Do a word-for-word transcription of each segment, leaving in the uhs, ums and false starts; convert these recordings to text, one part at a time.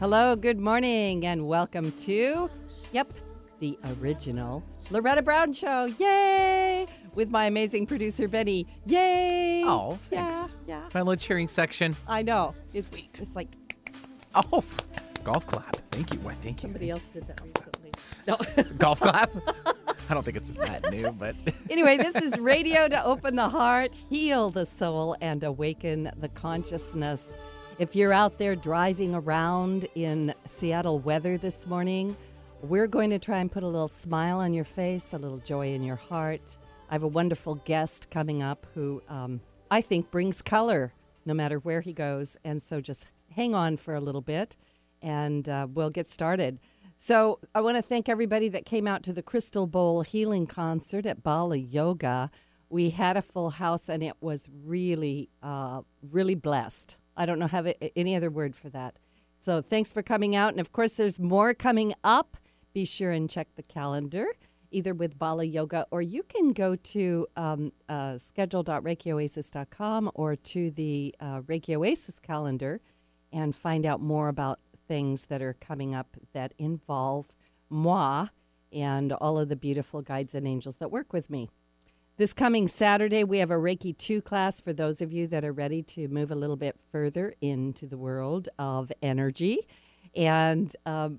Hello, good morning, and welcome to, yep, the original Loretta Brown Show. Yay! With my amazing producer, Benny. Yay! Oh, thanks. Yeah, yeah. My little cheering section. I know. It's, Sweet. It's like Oh, golf clap. Thank you. Why, thank you. somebody else did that recently. No. Golf clap? I don't think it's that new, but. Anyway, this is radio to open the heart, heal the soul, and awaken the consciousness. If you're out there driving around in Seattle weather this morning, we're going to try and put a little smile on your face, a little joy in your heart. I have a wonderful guest coming up who um, I think brings color no matter where he goes. And so just hang on for a little bit and uh, we'll get started. So I want to thank everybody that came out to the Crystal Bowl Healing Concert at Bala Yoga. We had a full house and it was really, uh, really blessed. I don't know have it, any other word for that. So thanks for coming out. And, of course, there's more coming up. Be sure and check the calendar, either with Bala Yoga, or you can go to um, uh, schedule dot reiki oasis dot com or to the uh, Reiki Oasis calendar and find out more about things that are coming up that involve moi and all of the beautiful guides and angels that work with me. This coming Saturday, we have a Reiki two class for those of you that are ready to move a little bit further into the world of energy. And um,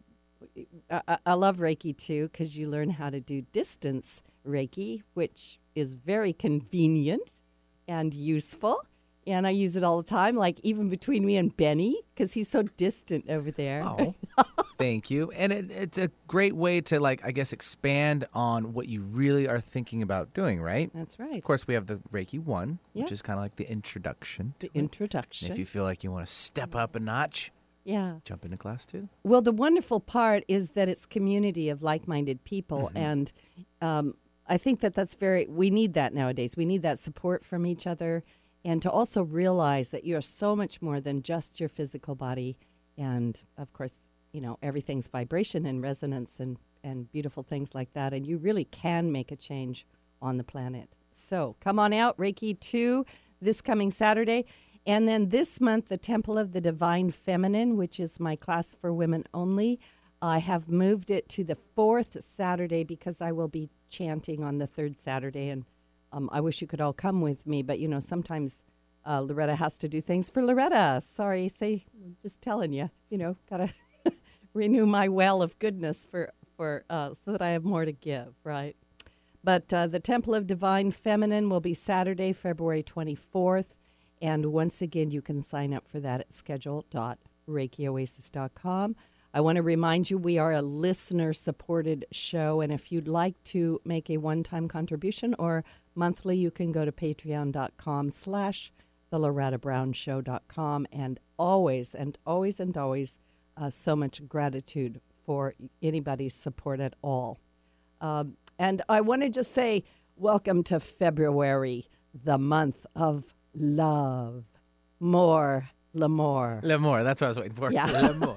I, I love Reiki two because you learn how to do distance Reiki, which is very convenient and useful. And I use it all the time, like even between me and Benny, because he's so distant over there. Oh, thank you. And it, it's a great way to, like, I guess, expand on what you really are thinking about doing, right? That's right. Of course, we have the Reiki one, Yeah. which is kind of like the introduction. The to it. introduction. And if you feel like you want to step up a notch, yeah. jump into class two. Well, the wonderful part is that it's community of like-minded people, Mm-hmm. and um, I think that that's very, we need that nowadays. We need that support from each other, and to also realize that you're so much more than just your physical body, and, of course, you know, everything's vibration and resonance and, and beautiful things like that, and you really can make a change on the planet. So come on out, Reiki two, this coming Saturday. And then this month, the Temple of the Divine Feminine, which is my class for women only, I have moved it to the fourth Saturday because I will be chanting on the third Saturday. And um, I wish you could all come with me, but, you know, sometimes uh, Loretta has to do things for Loretta. Sorry, say, just telling you, you know, got to renew my well of goodness for, for uh, so that I have more to give, right? But uh, the Temple of Divine Feminine will be Saturday, February twenty-fourth. And once again, you can sign up for that at schedule dot reiki oasis dot com. I want to remind you we are a listener-supported show, and if you'd like to make a one-time contribution or monthly, you can go to patreon dot com slash the loretta brown show dot com. And always, and always, and always, uh, so much gratitude for anybody's support at all. Um, and I want to just say welcome to February, the month of love. More, l'amour. L'amour. That's what I was waiting for. Yeah. L'amour.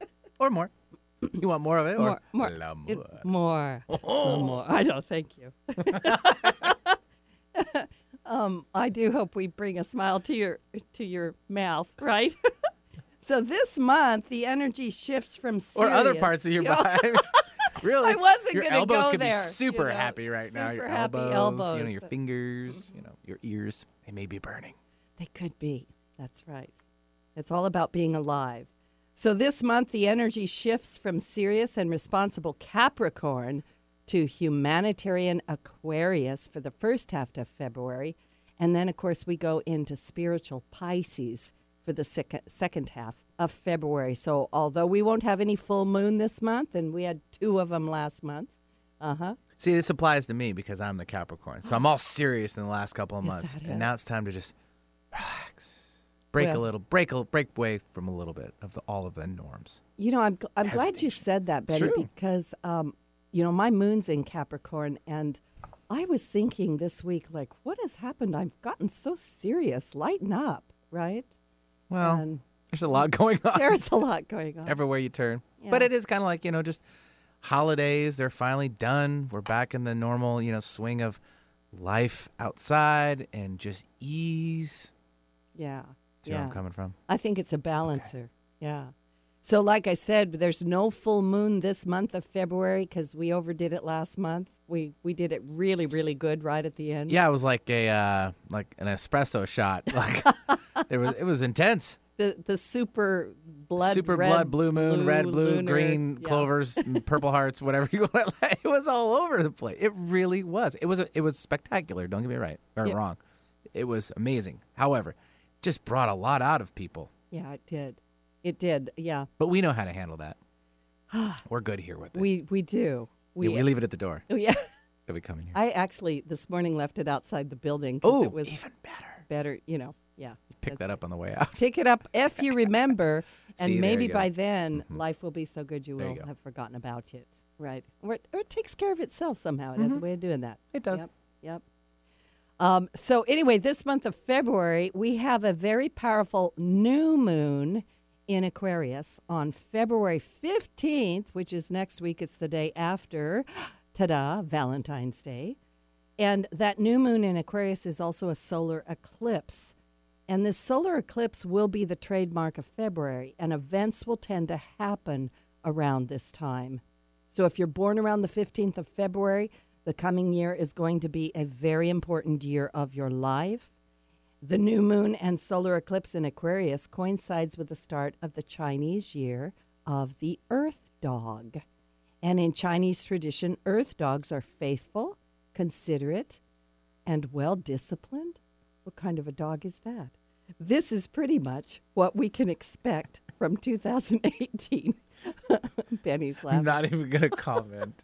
Or more. You want more of it? More, or more. L'amour. It- more. Oh. L'amour. I don't, thank you. um, I do hope we bring a smile to your to your mouth, right? So this month, the energy shifts from serious. Or other parts of your body. Really? I wasn't your gonna elbows go could there, be super you know, happy right now. super Your happy elbows, elbows. you know, your fingers, you know, your ears. They may be burning. They could be. That's right. It's all about being alive. So this month, the energy shifts from serious and responsible Capricorn to humanitarian Aquarius for the first half of February. And then, of course, we go into spiritual Pisces for the sec- second half of February. So although we won't have any full moon this month, and we had two of them last month, uh-huh. See, this applies to me because I'm the Capricorn. So I'm all serious in the last couple of Is months. that it? And now it's time to just relax. Break Well- a little, break a, break away from a little bit of the, all of the norms. You know, I'm, gl- I'm glad you Hesitation. said that, It's Betty, true. because, um, you know, my moon's in Capricorn, and I was thinking this week, like, what has happened? I've gotten so serious. Lighten up, right? Well, And there's a lot going on there's a lot going on. everywhere you turn. Yeah. But it is kind of like, you know, just holidays. They're finally done. We're back in the normal, you know, swing of life outside and just ease. Yeah. See where yeah. I'm coming from? I think it's a balancer. Yeah. So like I said, there's no full moon this month of February because we overdid it last month. We we did it really, really good right at the end. Yeah, it was like a uh, like an espresso shot. Like it was it was intense. The the super blood, Super red, blood, blue moon, blue, red, blue, lunar, green, yeah. clovers, purple hearts, whatever you want. It was all over the place. It really was. It was. A, it was spectacular. Don't get me right or Yeah. wrong. It was amazing. However, just brought a lot out of people. Yeah, it did. It did. Yeah, But we know how to handle that. We're good here with it. we we do. we, yeah, we leave it at the door. Oh, yeah. That we come in here. I actually this morning left it outside the building because Oh, it was even better. better. You know, yeah. Pick that's that up on the way out. Pick it up if you remember, and See, there maybe you go. by then Mhm. life will be so good you There will you go. have forgotten about it. Right. Or it, or it takes care of itself somehow. It has a way of doing that. It does. Yep. Yep. Um, so anyway, this month of February, we have a very powerful new moon in Aquarius on February fifteenth, which is next week. It's the day after, ta-da, Valentine's Day. And that new moon in Aquarius is also a solar eclipse. And this solar eclipse will be the trademark of February, and events will tend to happen around this time. So if you're born around the fifteenth of February, the coming year is going to be a very important year of your life. The new moon and solar eclipse in Aquarius coincides with the start of the Chinese year of the Earth Dog. And in Chinese tradition, Earth Dogs are faithful, considerate, and well-disciplined. What kind of a dog is that? This is pretty much what we can expect from two thousand eighteen. Benny's laughing. I'm not even going to comment.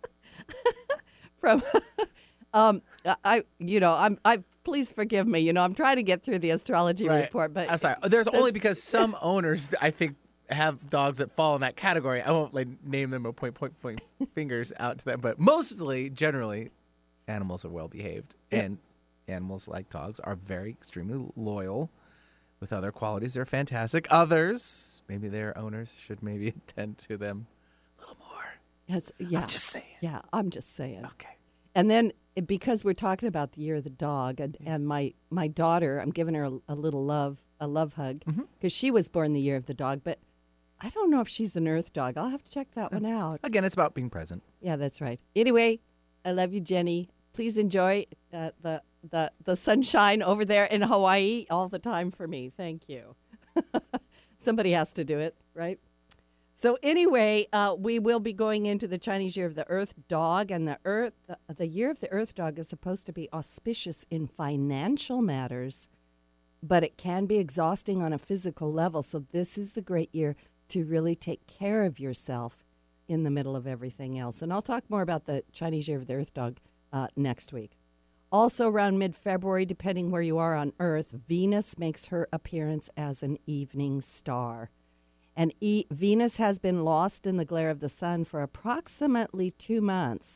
From, um, I, you know, I'm, I. Please forgive me. You know, I'm trying to get through the astrology Right. report, but I'm sorry. There's only because some owners, I think, have dogs that fall in that category. I won't like name them or point point point fingers out to them, but mostly, generally, animals are well behaved, and animals like dogs are very extremely loyal. With other qualities, they're fantastic. Others, maybe their owners should maybe attend to them a little more. yes, yeah, I'm just saying. yeah, I'm just saying. Okay. And then it- because we're talking about the year of the dog, and, and my my daughter, I'm giving her a, a little love, a love hug, because she was born the year of the dog, but I don't know if she's an Earth dog. I'll have to check that one out. Again, it's about being present. Yeah, that's right. Anyway, I love you, Jenny. Please enjoy uh, the the the sunshine over there in Hawaii all the time for me. Thank you. Somebody has to do it, right? So anyway, uh, we will be going into the Chinese year of the Earth Dog, and the Earth the, the year of the Earth Dog is supposed to be auspicious in financial matters, but it can be exhausting on a physical level. So this is the great year to really take care of yourself in the middle of everything else. And I'll talk more about the Chinese year of the Earth Dog uh, next week. Also around mid-February, depending where you are on Earth, Venus makes her appearance as an evening star. And e- Venus has been lost in the glare of the sun for approximately two months.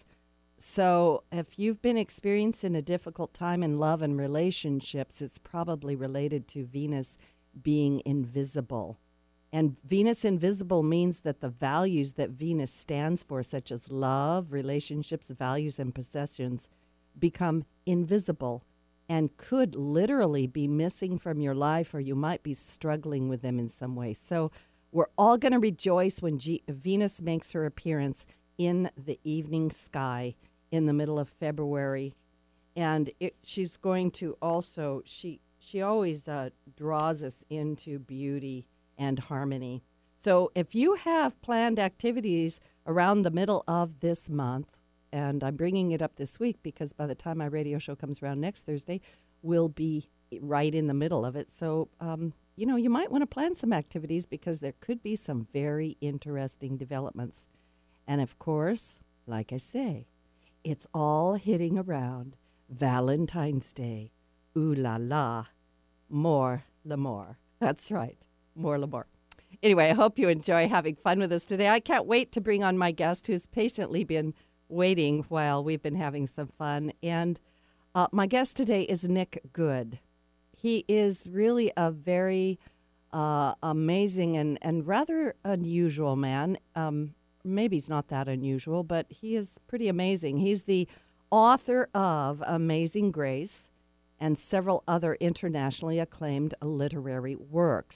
So if you've been experiencing a difficult time in love and relationships, it's probably related to Venus being invisible. And Venus invisible means that the values that Venus stands for, such as love, relationships, values, and possessions, become invisible and could literally be missing from your life, or you might be struggling with them in some way. So we're all going to rejoice when G- Venus makes her appearance in the evening sky in the middle of February. And it, she's going to also, she, she always uh, draws us into beauty and harmony. So if you have planned activities around the middle of this month, and I'm bringing it up this week because by the time my radio show comes around next Thursday, we'll be right in the middle of it. So, um, you know, you might want to plan some activities because there could be some very interesting developments. And of course, like I say, it's all hitting around Valentine's Day. Ooh la la. More l'amour. That's right. More l'amour. Anyway, I hope you enjoy having fun with us today. I can't wait to bring on my guest who's patiently been waiting while we've been having some fun. And uh, my guest today is Nick Good. He is really a very uh, amazing and, and rather unusual man. Um, maybe he's not that unusual, but he is pretty amazing. He's the author of Amazing Grace and several other internationally acclaimed literary works.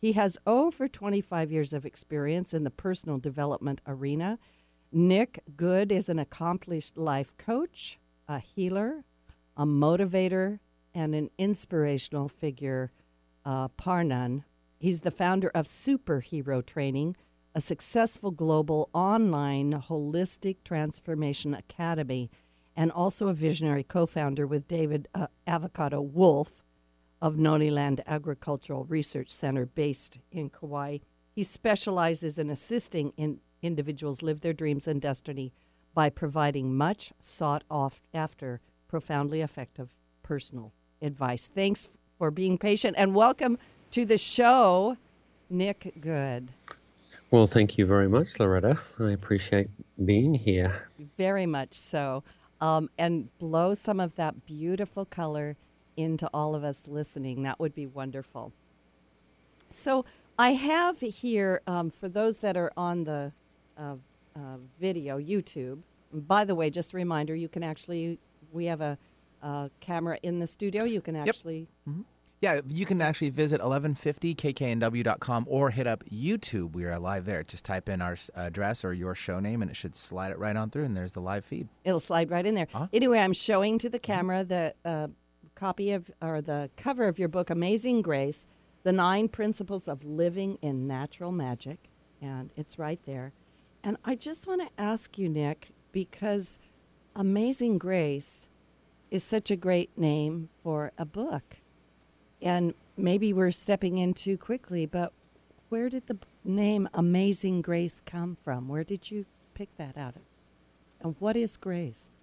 He has over twenty-five years of experience in the personal development arena. Nick Good is an accomplished life coach, a healer, a motivator, and an inspirational figure, uh, par none. He's the founder of Superhero Training, a successful global online holistic transformation academy, and also a visionary co-founder with David uh, Avocado Wolf of Noniland Agricultural Research Center based in Kauai. He specializes in assisting in individuals live their dreams and destiny by providing much sought-after, profoundly effective personal advice. Thanks for being patient, and welcome to the show, Nick Good. Well, thank you very much, Loretta. I appreciate being here. Very much so. Um, and blow some of that beautiful color into all of us listening. That would be wonderful. So I have here, um, for those that are on the uh, uh, video, YouTube, by the way, just a reminder, you can actually, we have a, a camera in the studio. You can actually... Yep. Mm-hmm. Yeah, you can actually visit eleven fifty k k n w dot com or hit up YouTube. We are live there. Just type in our address or your show name, and it should slide it right on through, and there's the live feed. It'll slide right in there. Huh? Anyway, I'm showing to the camera the uh, copy of, or the cover of your book, Amazing Grace, The Nine Principles of Living in Natural Magic, and it's right there. And I just want to ask you, Nick, because Amazing Grace is such a great name for a book. And maybe we're stepping in too quickly, but where did the name Amazing Grace come from? Where did you pick that out of? And what is grace?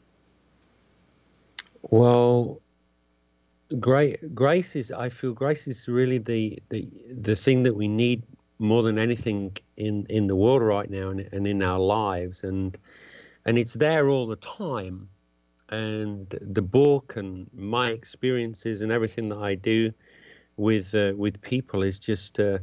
Well, great, grace is, I feel grace is really the, the, the thing that we need more than anything in, in the world right now and, and in our lives. And, and it's there all the time. And the book and my experiences and everything that I do with uh, with people is just uh,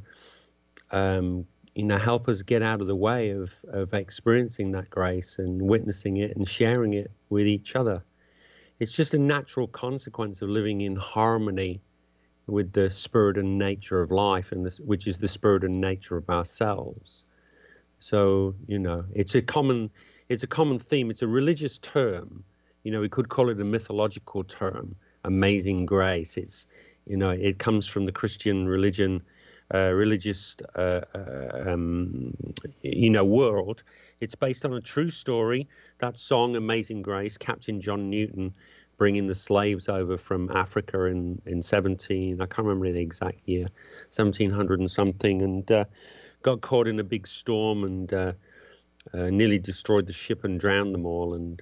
um, you know, help us get out of the way of of experiencing that grace and witnessing it and sharing it with each other. It's just a natural consequence of living in harmony with the spirit and nature of life, and this, which is the spirit and nature of ourselves. So you know, it's a common it's a common theme. It's a religious term. You know, we could call it a mythological term, amazing grace. It's, you know, it comes from the Christian religion, uh, religious, uh, um, you know, world. It's based on a true story. That song, Amazing Grace, Captain John Newton bringing the slaves over from Africa in, in seventeen, I can't remember the exact year, seventeen hundred and something, and uh, got caught in a big storm and uh, uh, nearly destroyed the ship and drowned them all. And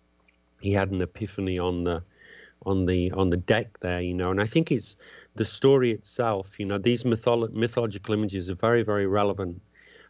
he had an epiphany on the on the on the deck there, you know. And I think it's the story itself, you know, these mytholo- mythological images are very, very relevant.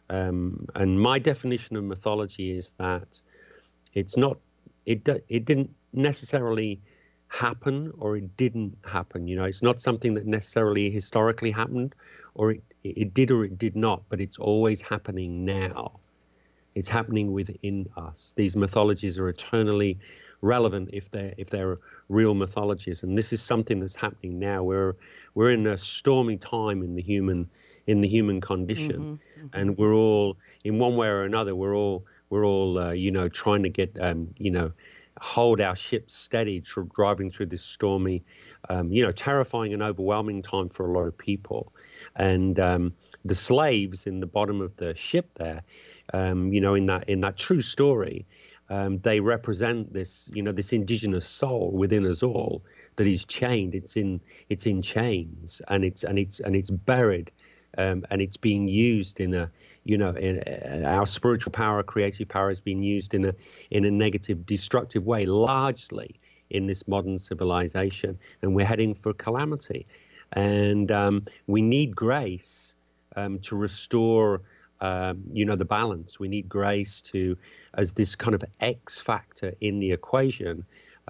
Um, and my definition of mythology is that it's not, it it didn't necessarily happen or it didn't happen, you know. It's not something that necessarily historically happened, or it, it did or it did not, but it's always happening now. It's happening within us. These mythologies are eternally relevant if they're if they're real mythologies, and this is something that's happening now. We're we're in a stormy time in the human in the human condition, mm-hmm, mm-hmm. and we're all in one way or another. We're all we're all uh, you know trying to get um, you know hold our ship steady, tr- driving through this stormy, um, you know, terrifying and overwhelming time for a lot of people, and um, the slaves in the bottom of the ship there, um, you know, in that in that true story. Um, they represent this, you know, this indigenous soul within us all that is chained. It's in, it's in chains, and it's and it's and it's buried, um, and it's being used in a, you know, in, uh, our spiritual power, creative power is being used in a in a negative, destructive way, largely in this modern civilization, and we're heading for calamity, and um, we need grace um, to restore. Um, you know, the balance. We need grace to, as this kind of X factor in the equation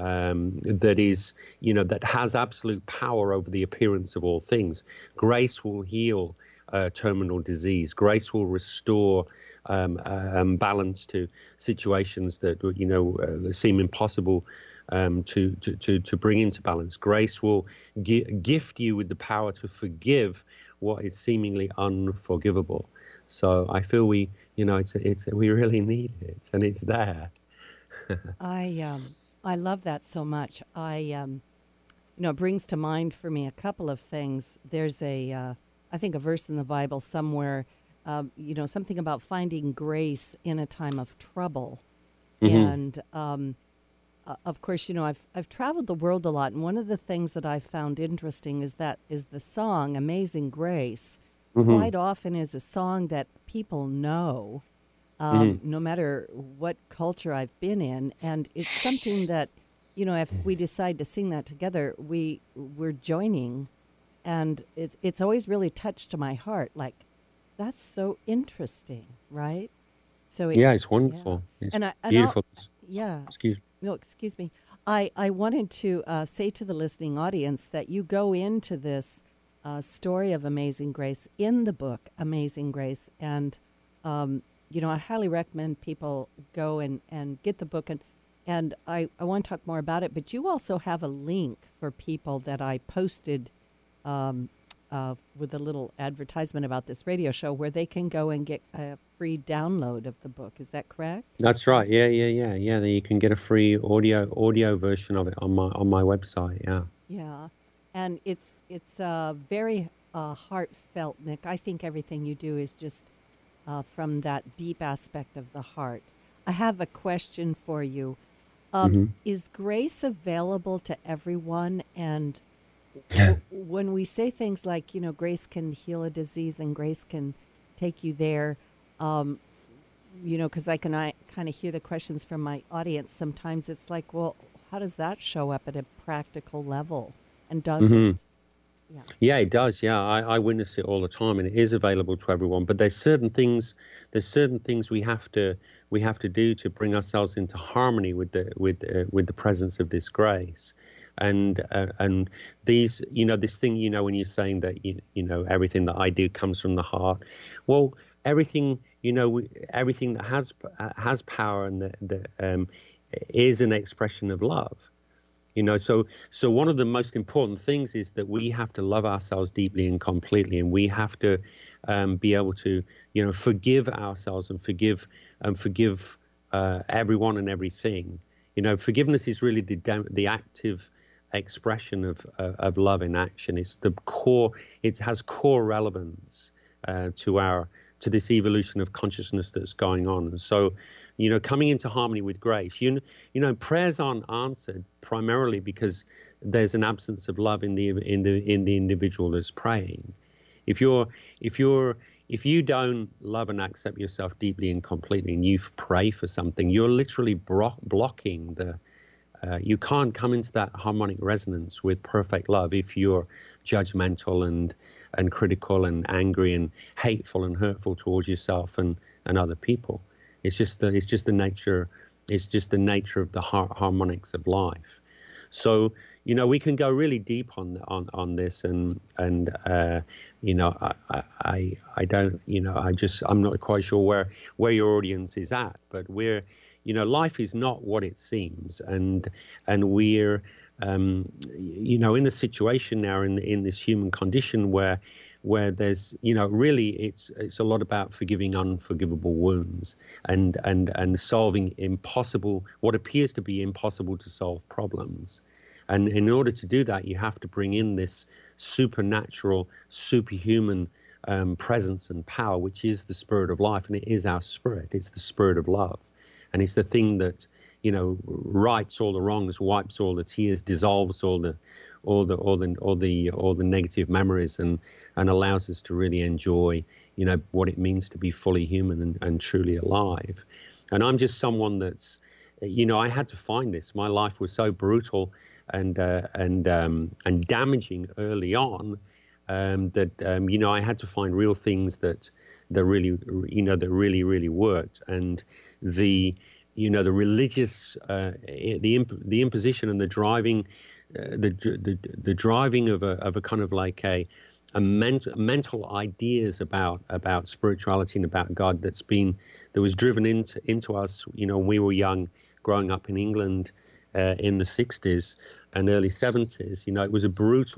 um, that is, you know, that has absolute power over the appearance of all things. Grace will heal uh, terminal disease. Grace will restore um, um, balance to situations that, you know, uh, seem impossible um, to, to, to, to bring into balance. Grace will gi- gift you with the power to forgive what is seemingly unforgivable. So I feel we, you know, it's it's we really need it, and it's there. I um, I love that so much. I um, you know, it brings to mind for me a couple of things. There's a, uh, I think, a verse in the Bible somewhere, um, you know, something about finding grace in a time of trouble. Mm-hmm. And um, uh, of course, you know, I've I've traveled the world a lot, and one of the things that I found interesting is that is the song "Amazing Grace." Mm-hmm. Quite often is a song that people know, um, Mm-hmm. no matter what culture I've been in, and it's something that, you know, if we decide to sing that together, we we're joining, and it, it's always really touched to my heart. Like, that's so interesting, right? So it, Yeah, it's yeah, wonderful. It's and I and I'll, beautiful. yeah. Excuse. No, excuse me. I I wanted to uh, say to the listening audience that you go into this uh, story of Amazing Grace in the book Amazing Grace, and um, you know, I highly recommend people go and, and get the book, and and I, I want to talk more about it, but you also have a link for people that I posted um, uh, with a little advertisement about this radio show where they can go and get a free download of the book. Is that correct? That's right. Yeah, yeah, yeah, yeah. You can get a free audio audio version of it on my on my website. Yeah. Yeah, and it's it's uh, very uh, heartfelt, Nick. I think everything you do is just uh, from that deep aspect of the heart. I have a question for you. Um, Mm-hmm. is grace available to everyone? And w- when we say things like, you know, grace can heal a disease and grace can take you there, um, you know, because I can I kind of hear the questions from my audience. Sometimes it's like, well, how does that show up at a practical level? And does it? Mm-hmm. Yeah. Yeah, it does. Yeah, I, I witness it all the time, and it is available to everyone. But there's certain things, there's certain things we have to we have to do to bring ourselves into harmony with the with uh, with the presence of this grace, and uh, and these, you know, this thing, you know, when you're saying that you you know everything that I do comes from the heart, well, everything, you know, we- everything that has uh, has power and that that um, is an expression of love. You know, so so one of the most important things is that we have to love ourselves deeply and completely, and we have to um, be able to, you know, forgive ourselves and forgive and forgive uh, everyone and everything. You know, forgiveness is really the dem- the active expression of uh, of love in action. It's the core. It has core relevance uh, to our to this evolution of consciousness that's going on. And so, you know, coming into harmony with grace, you, you know, prayers aren't answered primarily because there's an absence of love in the in the in the individual that's praying. If you're if you're if you don't love and accept yourself deeply and completely, and you pray for something, you're literally bro- blocking the. Uh, you can't come into that harmonic resonance with perfect love if you're judgmental and and critical and angry and hateful and hurtful towards yourself and, and other people. It's just the it's just the nature it's just the nature of the har- harmonics of life. So, you know, we can go really deep on on on this, and and uh, you know, I, I I don't, you know, I just I'm not quite sure where where your audience is at, but we're, you know, life is not what it seems, and and we're um, you know, in a situation now in in this human condition where where there's, you know, really it's it's a lot about forgiving unforgivable wounds and and and solving impossible, what appears to be impossible to solve problems. And in order to do that, you have to bring in this supernatural, superhuman um, presence and power, which is the spirit of life, and it is our spirit. It's the spirit of love, and it's the thing that, you know, rights all the wrongs, wipes all the tears, dissolves all the all the all the all the all the negative memories, and and allows us to really enjoy, you know, what it means to be fully human and, and truly alive. And I'm just someone that's, you know, I had to find this. My life was so brutal and uh, and um, and damaging early on um, that um, you know, I had to find real things that that really, you know, that really really worked. And the, you know, the religious uh, the imp- the imposition and the driving uh, the, the the driving of a of a kind of like a a ment- mental ideas about about spirituality and about God that's been that was driven into into us, you know, when we were young, growing up in England uh, in the sixties and early seventies. You know, it was a brutal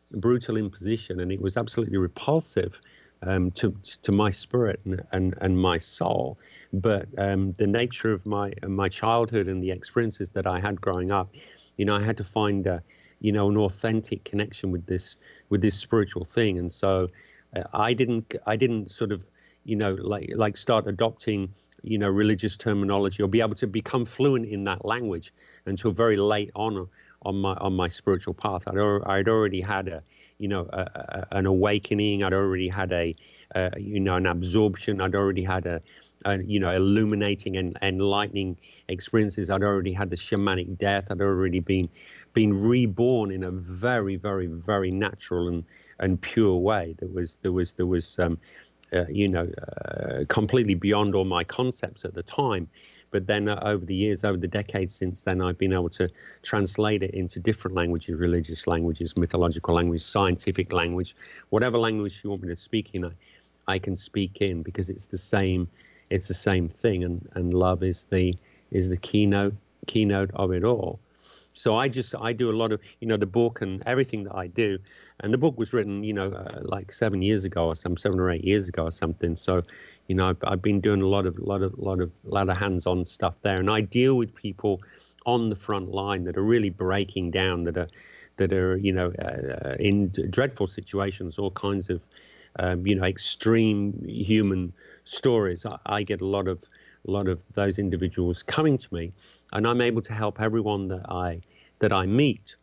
brutal imposition, and it was absolutely repulsive um, to to my spirit and and, and my soul. But um, the nature of my my childhood and the experiences that I had growing up, you know, I had to find a, you know, an authentic connection with this with this spiritual thing, and so uh, I didn't I didn't sort of, you know, like like start adopting, you know, religious terminology or be able to become fluent in that language until very late on on my on my spiritual path. I'd I'd already had a, you know, a, a, an awakening. I'd already had a, uh, you know, an absorption. I'd already had a, a you know, illuminating and enlightening experiences. I'd already had the shamanic death. I'd already been been reborn in a very, very, very natural and and pure way. There was there was there was um, uh, you know, uh, completely beyond all my concepts at the time. But then uh, over the years, over the decades since then, I've been able to translate it into different languages, religious languages, mythological language, scientific language, whatever language you want me to speak in, I, I can speak in, because it's the same, it's the same thing, and, and love is the is the keynote keynote of it all. So I just I do a lot of, you know, the book and everything that I do. And the book was written, you know, uh, like seven years ago or some seven or eight years ago or something. So, you know, I've, I've been doing a lot of, lot of, lot of, lot of hands-on stuff there. And I deal with people on the front line that are really breaking down, that are, that are, you know, uh, in dreadful situations, all kinds of, um, you know, extreme human stories. I, I get a lot of, a lot of those individuals coming to me, and I'm able to help everyone that I, that I meet.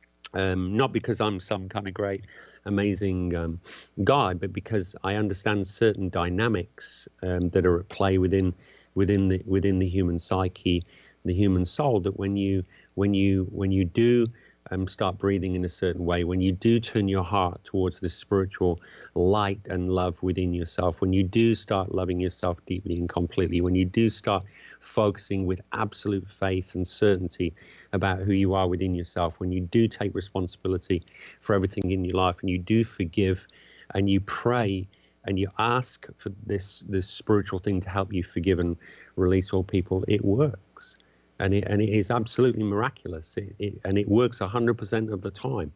Um, not because I'm some kind of great, amazing um, guy, but because I understand certain dynamics um, that are at play within within the within the human psyche, the human soul. That when you when you when you do um, start breathing in a certain way, when you do turn your heart towards the spiritual light and love within yourself, when you do start loving yourself deeply and completely, when you do start focusing with absolute faith and certainty about who you are within yourself, when you do take responsibility for everything in your life, and you do forgive, and you pray and you ask for this this spiritual thing to help you forgive and release all people, it works. And it, and it is absolutely miraculous. It, it, and it works one hundred percent of the time.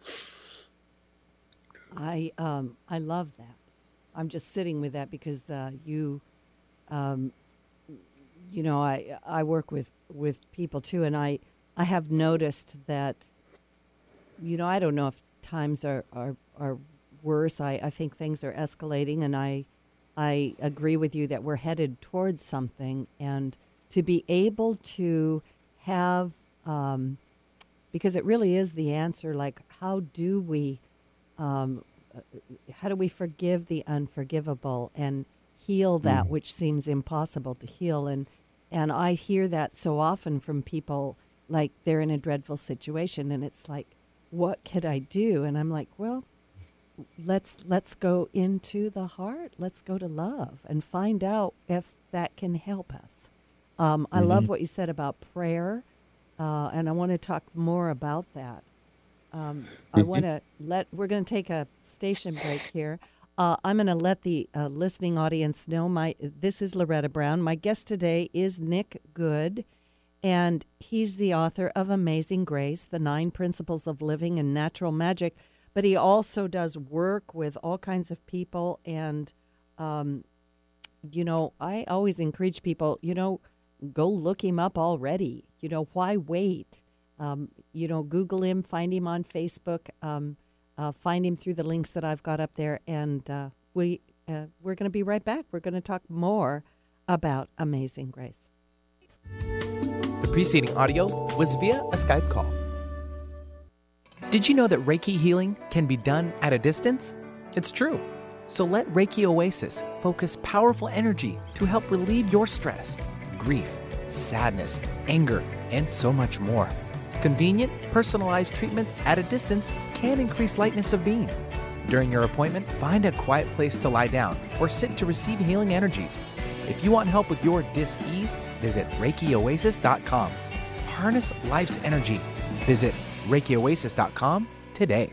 I um, I love that. I'm just sitting with that because uh, you, um, you know, I I work with, with people too, and I, I have noticed that, you know, I don't know if times are, are, are worse. I, I think things are escalating, and I I agree with you that we're headed towards something, and to be able to have, um, because it really is the answer, like how do we, um, how do we forgive the unforgivable and heal that mm. which seems impossible to heal? And and I hear that so often from people, like they're in a dreadful situation, and it's like, what could I do? And I'm like, well, let's let's go into the heart. Let's go to love and find out if that can help us. Um, I mm-hmm. love what you said about prayer, uh, and I want to talk more about that. Um, I want to let, we're going to take a station break here. Uh, I'm going to let the uh, listening audience know my, this is Loretta Brown. My guest today is Nick Good, and he's the author of Amazing Grace, The Nine Principles of Living in Natural Magic, but he also does work with all kinds of people. And, um, you know, I always encourage people, you know, go look him up already. You know, why wait? Um, you know, Google him, find him on Facebook, um, uh, find him through the links that I've got up there. And uh, we, uh, we're going to be right back. We're going to talk more about Amazing Grace. The preceding audio was via a Skype call. Did you know that Reiki healing can be done at a distance? It's true. So let Reiki Oasis focus powerful energy to help relieve your stress, grief, sadness, anger, and so much more. Convenient, personalized treatments at a distance can increase lightness of being. During your appointment, find a quiet place to lie down or sit to receive healing energies. If you want help with your dis-ease, visit Reiki Oasis dot com. Harness life's energy. Visit Reiki Oasis dot com today.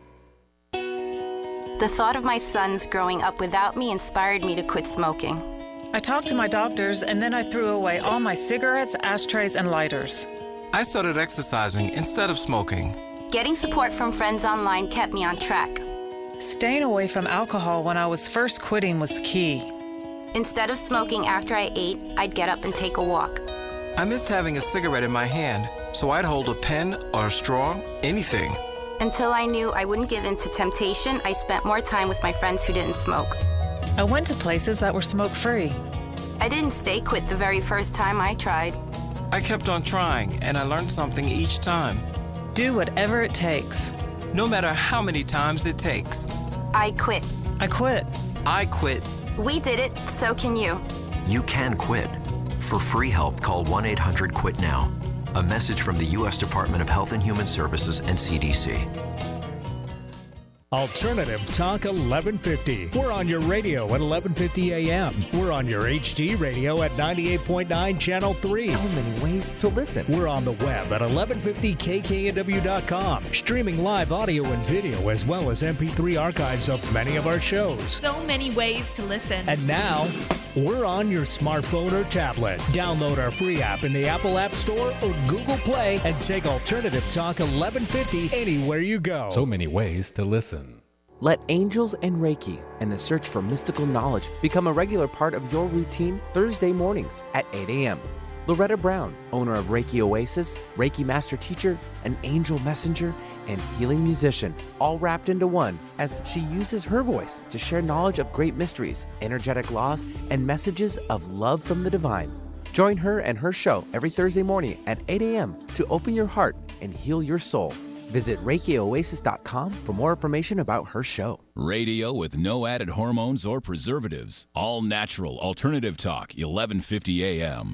The thought of my sons growing up without me inspired me to quit smoking. I talked to my doctors, and then I threw away all my cigarettes, ashtrays, and lighters. I started exercising instead of smoking. Getting support from friends online kept me on track. Staying away from alcohol when I was first quitting was key. Instead of smoking after I ate, I'd get up and take a walk. I missed having a cigarette in my hand, so I'd hold a pen or a straw, anything. Until I knew I wouldn't give in to temptation, I spent more time with my friends who didn't smoke. I went to places that were smoke-free. I didn't stay quit the very first time I tried. I kept on trying, and I learned something each time. Do whatever it takes. No matter how many times it takes. I quit. I quit. I quit. We did it, so can you. You can quit. For free help, call one eight hundred quit now. A message from the U S Department of Health and Human Services and C D C. Alternative Talk eleven fifty. We're on your radio at eleven fifty a m. We're on your H D radio at ninety-eight point nine Channel three. So many ways to listen. We're on the web at eleven fifty K K N W dot com, streaming live audio and video as well as M P three archives of many of our shows. So many ways to listen. And now, we're on your smartphone or tablet. Download our free app in the Apple App Store or Google Play and take Alternative Talk eleven fifty anywhere you go. So many ways to listen. Let angels and Reiki and the search for mystical knowledge become a regular part of your routine Thursday mornings at eight a m Loretta Brown, owner of Reiki Oasis, Reiki Master Teacher, an angel messenger, and healing musician, all wrapped into one as she uses her voice to share knowledge of great mysteries, energetic laws, and messages of love from the divine. Join her and her show every Thursday morning at eight a m to open your heart and heal your soul. Visit Reiki Oasis dot com for more information about her show. Radio with no added hormones or preservatives. All natural alternative talk, eleven fifty a m.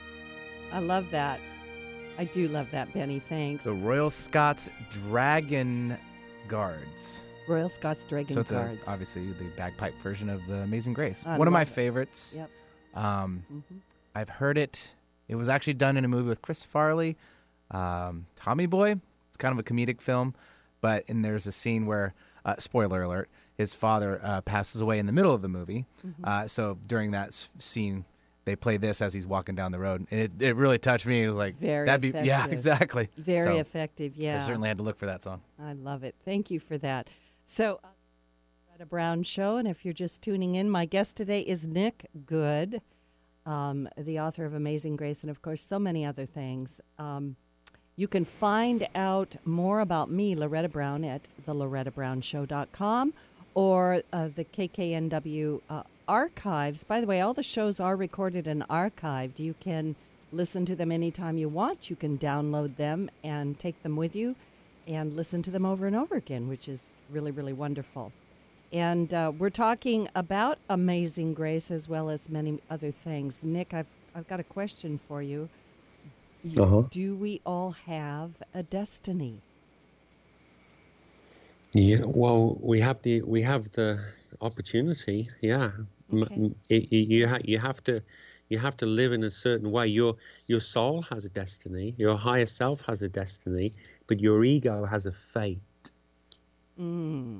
I love that. I do love that, Benny. Thanks. The Royal Scots Dragon Guards. Royal Scots Dragon so it's Guards. A, obviously the bagpipe version of the Amazing Grace. I One of my it. favorites. Yep. Um, mm-hmm. I've heard it. It was actually done in a movie with Chris Farley, um, Tommy Boy. It's kind of a comedic film, but and there's a scene where, uh, spoiler alert, his father uh, passes away in the middle of the movie. Mm-hmm. Uh, so during that s- scene, they play this as he's walking down the road. And it, it really touched me. It was like, Very that'd be, effective. yeah, exactly. Very so effective, yeah. I certainly had to look for that song. I love it. Thank you for that. So, uh, Loretta Brown Show, and if you're just tuning in, my guest today is Nick Good, um, the author of Amazing Grace, and of course, so many other things. Um, You can find out more about me, Loretta Brown, at the loretta brown show dot com or uh, the K K N W uh, archives. By the way, all the shows are recorded and archived. You can listen to them anytime you want. You can download them and take them with you and listen to them over and over again, which is really, really wonderful. And uh, we're talking about Amazing Grace as well as many other things. Nick, I've I've got a question for you. You, uh-huh. Do we all have a destiny? Yeah, well, we have the we have the opportunity. Yeah, Okay. it, it, you ha- you have to you have to live in a certain way. Your your soul has a destiny. Your higher self has a destiny, but your ego has a fate. Mm.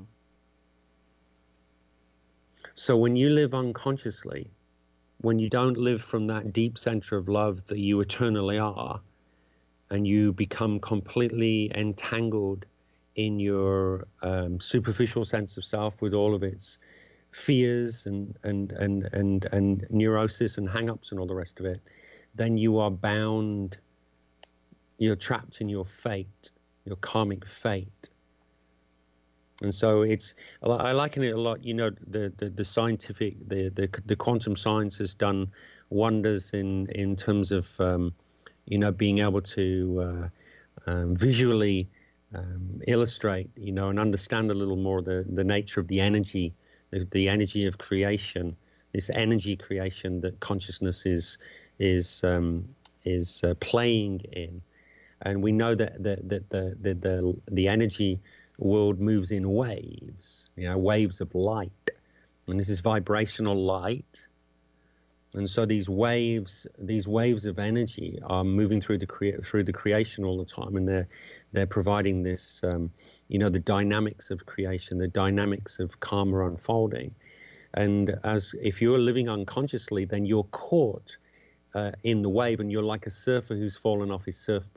So when you live unconsciously, when you don't live from that deep center of love that you eternally are, and you become completely entangled in your um, superficial sense of self with all of its fears and, and, and, and, and neurosis and hang-ups and all the rest of it, then you are bound, you're trapped in your fate, your karmic fate. And so it's, I liken it a lot, you know, the, the, the scientific, the, the the quantum science has done wonders in, in terms of, um, you know, being able to uh, um, visually um, illustrate, you know, and understand a little more the, the nature of the energy, the, the energy of creation, this energy creation that consciousness is, is, um, is uh, playing in. And we know that, that, that the, the, the, the energy world moves in waves, you know, waves of light, and this is vibrational light. And so these waves, these waves of energy are moving through the crea- through the creation all the time, and they're they're providing this, um, you know, the dynamics of creation, the dynamics of karma unfolding. And as if you're living unconsciously, then you're caught uh, in the wave, and you're like a surfer who's fallen off his surfboard.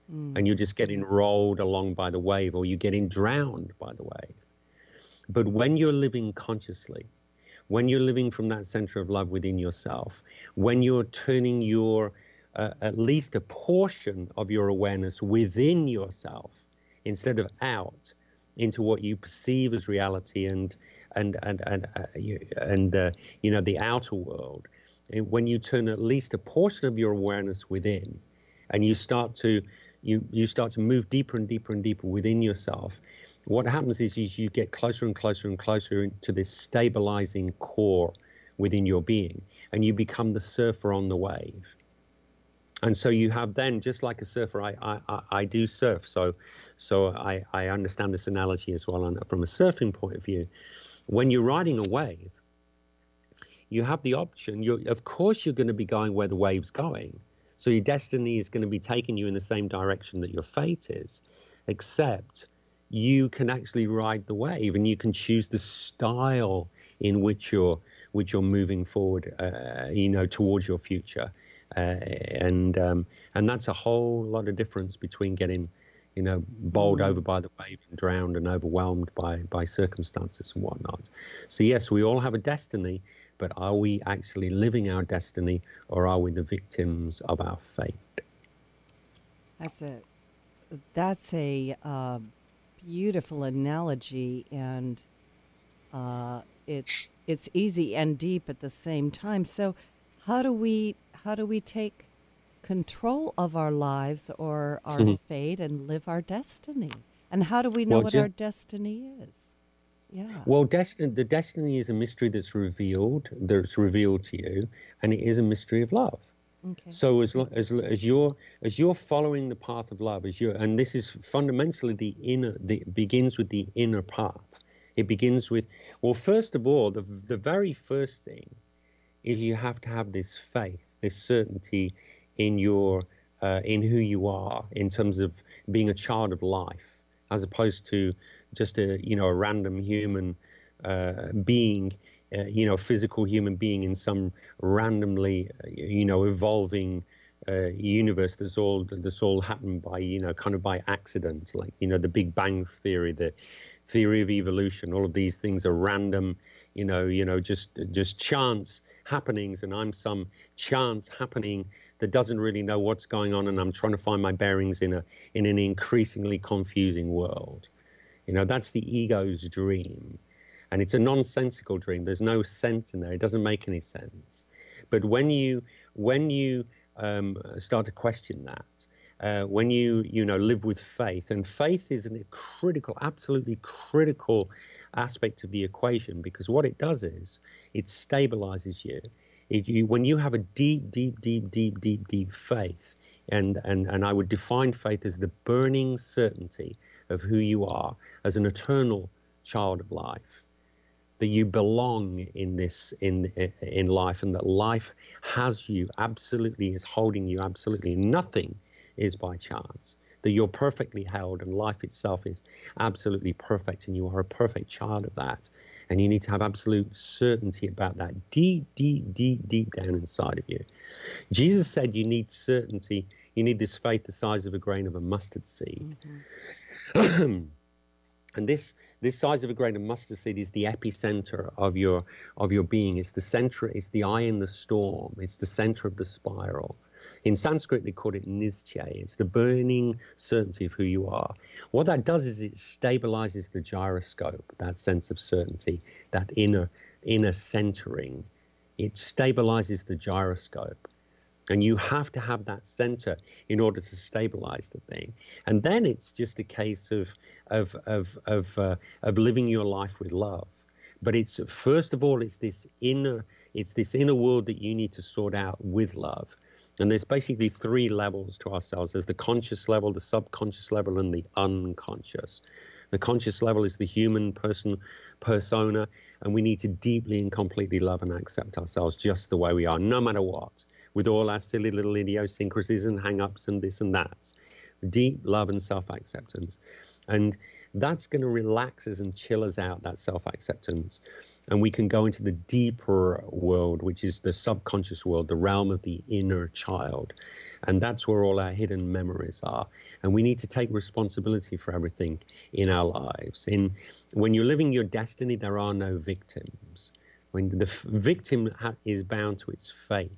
mm. and you're just getting rolled along by the wave, or you're getting drowned by the wave. But when you're living consciously, when you're living from that center of love within yourself, when you're turning your, uh, at least a portion of your awareness within yourself, instead of out, into what you perceive as reality and and and and uh, you, and uh, you know, the outer world, and when you turn at least a portion of your awareness within, and you start to you you start to move deeper and deeper and deeper within yourself, what happens is, is you get closer and closer and closer to this stabilizing core within your being, and you become the surfer on the wave. And so you have then, just like a surfer, I I, I do surf, so so I, I understand this analogy as well. And from a surfing point of view, when you're riding a wave, you have the option. You're, of course, you're going to be going where the wave's going. So your destiny is going to be taking you in the same direction that your fate is, except you can actually ride the wave, and you can choose the style in which you're which you're moving forward, uh, you know, towards your future. Uh, and um, and that's a whole lot of difference between getting, you know, bowled mm. over by the wave and drowned and overwhelmed by by circumstances and whatnot. So yes, we all have a destiny, but are we actually living our destiny, or are we the victims of our fate? That's a that's a uh, beautiful analogy, and uh, it's it's easy and deep at the same time. So how do we how do we take control of our lives or our mm-hmm. fate and live our destiny? And how do we know well, what our destiny is? Yeah. Well, destiny, the destiny is a mystery that's revealed, that's revealed to you, and it is a mystery of love. Okay. So as as as you're as you're following the path of love, as you and this is fundamentally the inner, the begins with the inner path. It begins with, well, first of all, the the very first thing is you have to have this faith, this certainty in your uh, in who you are, in terms of being a child of life, as opposed to just a you know a random human uh, being, uh, you know, physical human being in some randomly uh, you know evolving uh, universe that's all that's all happened by you know kind of by accident, like you know the Big Bang theory, the theory of evolution. All of these things are random, you know, you know, just just chance happenings, and I'm some chance happening that doesn't really know what's going on, and I'm trying to find my bearings in a in an increasingly confusing world. You know, that's the ego's dream, and it's a nonsensical dream. There's no sense in there. It doesn't make any sense. But when you when you um, start to question that, uh, when you you know live with faith, and faith is a critical, absolutely critical aspect of the equation, because what it does is it stabilizes you. It, you when you have a deep, deep, deep, deep, deep, deep faith, and and and I would define faith as the burning certainty of who you are as an eternal child of life, that you belong in this in in life, and that life has you absolutely, is holding you absolutely. Nothing is by chance, that you're perfectly held, and life itself is absolutely perfect, and you are a perfect child of that. And you need to have absolute certainty about that deep, deep, deep, deep down inside of you. Jesus said you need certainty, you need this faith the size of a grain of a mustard seed. Mm-hmm. And this this size of a grain of mustard seed is the epicenter of your of your being. It's the center, it's the eye in the storm, it's the center of the spiral. In Sanskrit, they call it Nischay. It's the burning certainty of who you are. What that does is it stabilizes the gyroscope, that sense of certainty, that inner inner centering. It stabilizes the gyroscope. And you have to have that center in order to stabilize the thing. And then it's just a case of of of of uh, of living your life with love. But it's first of all, it's this inner it's this inner world that you need to sort out with love. And there's basically three levels to ourselves. There's the conscious level, the subconscious level, and the unconscious. The conscious level is the human person persona, and we need to deeply and completely love and accept ourselves just the way we are, no matter what, with all our silly little idiosyncrasies and hang-ups and this and that. Deep love and self-acceptance. And that's going to relax us and chill us out, that self-acceptance. And we can go into the deeper world, which is the subconscious world, the realm of the inner child. And that's where all our hidden memories are. And we need to take responsibility for everything in our lives. In, when you're living your destiny, there are no victims. When the f- victim ha- is bound to its fate,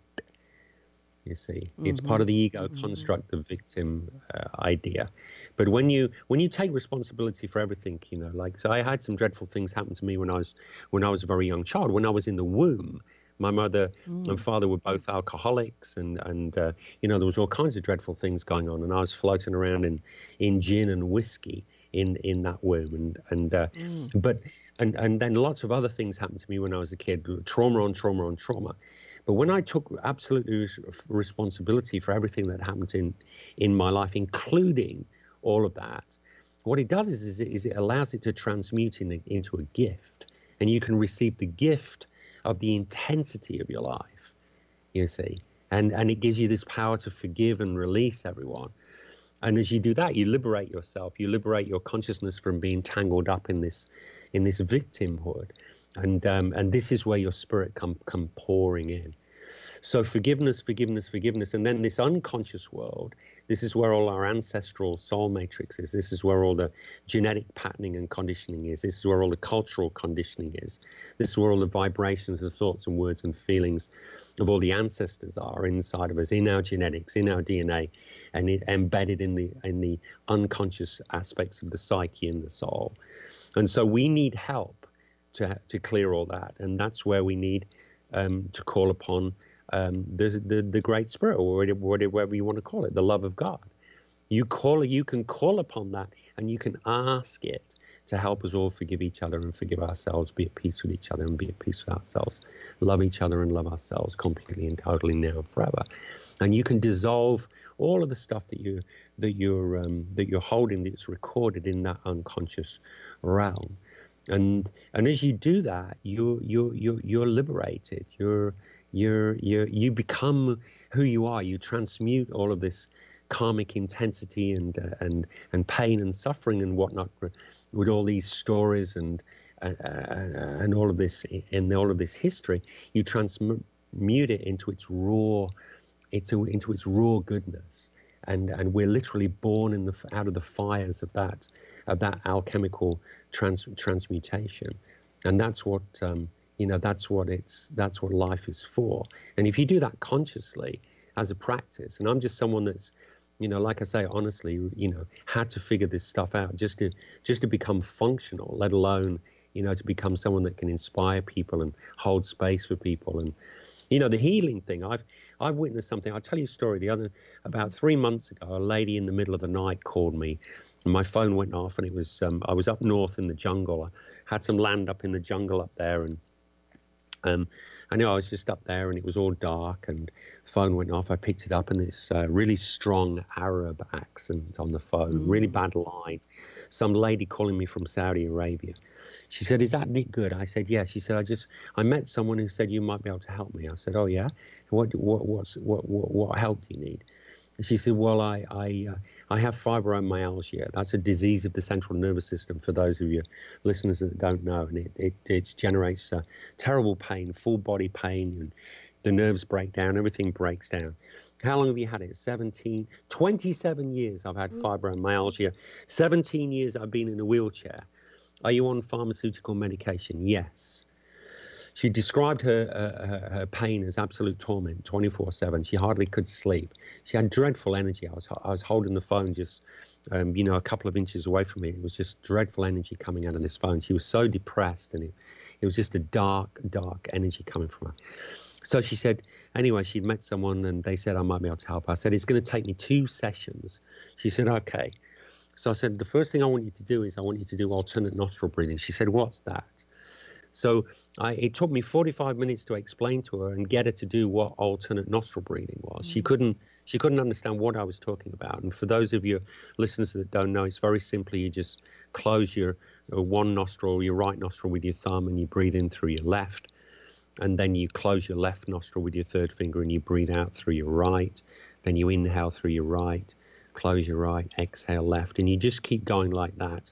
you see, mm-hmm. it's part of the ego mm-hmm. construct, the victim uh, idea. But when you when you take responsibility for everything, you know, like, so I had some dreadful things happen to me when I was when I was a very young child. When I was in the womb, my mother mm. and father were both alcoholics, and and uh, you know, there was all kinds of dreadful things going on, and I was floating around in in gin and whiskey in in that womb, and and uh, mm. but and and then lots of other things happened to me when I was a kid, trauma on trauma on trauma. But when I took absolute responsibility for everything that happened in, in my life, including all of that, what it does is, is, it, is it allows it to transmute in, into a gift. And you can receive the gift of the intensity of your life, you see. And, and it gives you this power to forgive and release everyone. And as you do that, you liberate yourself. You liberate your consciousness from being tangled up in this, in this victimhood. And um, and this is where your spirit come come pouring in. So forgiveness, forgiveness, forgiveness. And then this unconscious world, this is where all our ancestral soul matrix is. This is where all the genetic patterning and conditioning is. This is where all the cultural conditioning is. This is where all the vibrations of thoughts and words and feelings of all the ancestors are inside of us, in our genetics, in our D N A, and it, embedded in the in the unconscious aspects of the psyche and the soul. And so we need help to to clear all that, and that's where we need um, to call upon um, the, the the Great Spirit, or whatever you want to call it, the love of God. You call you can call upon that, and you can ask it to help us all forgive each other and forgive ourselves, be at peace with each other and be at peace with ourselves, love each other and love ourselves completely and totally now and forever. And you can dissolve all of the stuff that you that you're um, that you're holding that's recorded in that unconscious realm. And and as you do that, you you you you're liberated. You're you're you you become who you are. You transmute all of this karmic intensity and uh, and and pain and suffering and whatnot with all these stories and uh, uh, and all of this and all of this history. You transmute it into its raw, into into its raw goodness. And and we're literally born in the out of the fires of that of that alchemical trans, transmutation, and that's what um, you know. That's what it's that's what life is for. And if you do that consciously as a practice, and I'm just someone that's, you know, like I say, honestly, you know, had to figure this stuff out just to just to become functional, let alone, you know, to become someone that can inspire people and hold space for people. And you know, the healing thing, I've I've witnessed something. I'll tell you a story. The other, about three months ago, a lady in the middle of the night called me, and my phone went off, and it was, um, I was up north in the jungle. I had some land up in the jungle up there, and um, I know I was just up there, and it was all dark, and phone went off. I picked it up, and this uh, really strong Arab accent on the phone, mm. really bad line. Some lady calling me from Saudi Arabia. She said, "Is that Nick Good?" I said, "Yeah." She said, "I just, I met someone who said you might be able to help me." I said, "Oh yeah, what, what, what's, what, what, what help do you need?" And she said, "Well, I, I, uh, I have fibromyalgia. That's a disease of the central nervous system. For those of you listeners that don't know, and it, it, it generates uh, terrible pain, full body pain, and the nerves break down, everything breaks down." How long have you had it? seventeen, twenty-seven years I've had fibromyalgia. seventeen years I've been in a wheelchair. Are you on pharmaceutical medication? Yes. She described her, uh, her her pain as absolute torment, twenty-four seven. She hardly could sleep. She had dreadful energy. I was I was holding the phone just, um, you know, a couple of inches away from me. It was just dreadful energy coming out of this phone. She was so depressed, and it, it was just a dark, dark energy coming from her. So she said, anyway, she'd met someone, and they said I might be able to help. I said, it's going to take me two sessions. She said, okay. So I said, the first thing I want you to do is I want you to do alternate nostril breathing. She said, what's that? So I, it took me forty-five minutes to explain to her and get her to do what alternate nostril breathing was. Mm-hmm. She couldn't she couldn't understand what I was talking about. And for those of you listeners that don't know, it's very simply you just close your uh, one nostril, your right nostril with your thumb, and you breathe in through your left. And then you close your left nostril with your third finger and you breathe out through your right. Then you inhale through your right. Close your right, exhale left, and you just keep going like that.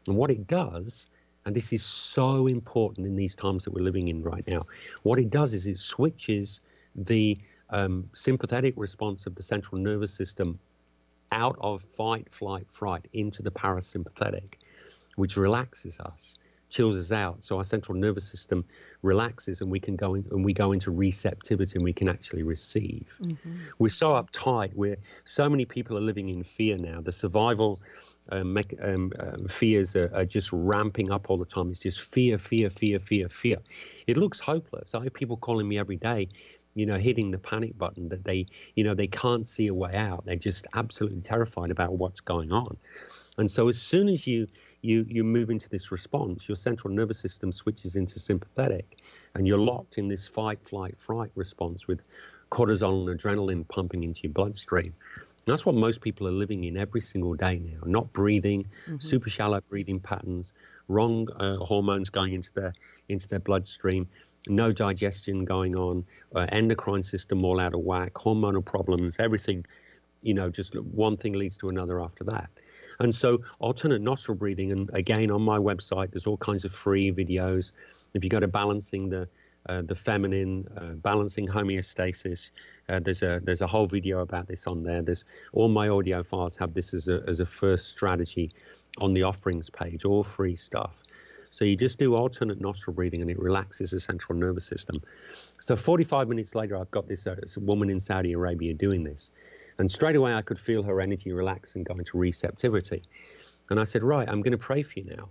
And what it does, and this is so important in these times that we're living in right now, what it does is it switches the um, sympathetic response of the central nervous system out of fight, flight, fright into the parasympathetic, which relaxes us, chills us out. So our central nervous system relaxes, and we can go in, and we go into receptivity, and we can actually receive. Mm-hmm. We're so uptight. We're so many people are living in fear now. The survival um, mech, um, uh, fears are, are just ramping up all the time. It's just fear, fear, fear, fear, fear. It looks hopeless. I have people calling me every day, you know, hitting the panic button, that they, you know, they can't see a way out. They're just absolutely terrified about what's going on. And so as soon as you you you move into this response, your central nervous system switches into sympathetic, and you're locked in this fight, flight, fright response with cortisol and adrenaline pumping into your bloodstream. And that's what most people are living in every single day now. Not breathing, mm-hmm. super shallow breathing patterns, wrong uh, hormones going into their into their bloodstream, no digestion going on, uh, endocrine system all out of whack, hormonal problems, everything, you know, just one thing leads to another after that. And so alternate nostril breathing, and again, on my website, there's all kinds of free videos. If you go to balancing the uh, the feminine, uh, balancing homeostasis, uh, there's a there's a whole video about this on there. There's all my audio files have this as a as a first strategy on the offerings page, all free stuff. So you just do alternate nostril breathing, and it relaxes the central nervous system. So forty-five minutes later, I've got this, uh, this woman in Saudi Arabia doing this. And straight away, I could feel her energy relax and go into receptivity. And I said, right, I'm going to pray for you now.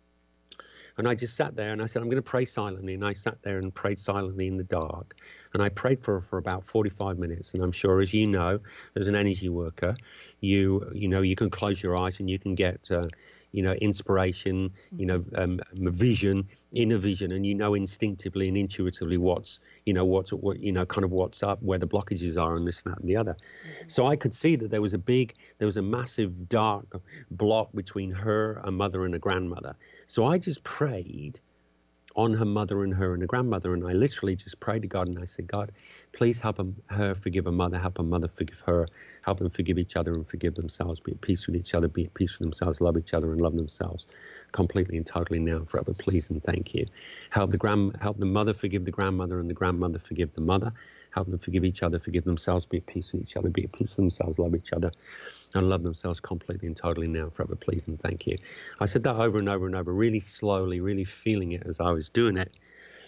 And I just sat there and I said, I'm going to pray silently. And I sat there and prayed silently in the dark. And I prayed for her for about forty-five minutes. And I'm sure, as you know, as an energy worker, you you know, you can close your eyes and you can get, uh, you know, inspiration, you know, um, vision, inner vision, and you know instinctively and intuitively what's, you know, what's, what, you know, kind of what's up, where the blockages are, and this, that, and the other. Mm-hmm. So I could see that there was a big, there was a massive dark block between her, a mother, and a grandmother. So I just prayed on her mother and her and her grandmother, and I literally just prayed to God, and I said, God, please help them, her forgive her mother, help her mother forgive her, help them forgive each other and forgive themselves, be at peace with each other, be at peace with themselves, love each other and love themselves completely and totally now and forever, please and thank you. Help the grand, help the mother forgive the grandmother, and the grandmother forgive the mother. Help them forgive each other, forgive themselves, be at peace with each other, be at peace with themselves, love each other, and love themselves completely and totally now, forever, please and thank you. I said that over and over and over, really slowly, really feeling it as I was doing it.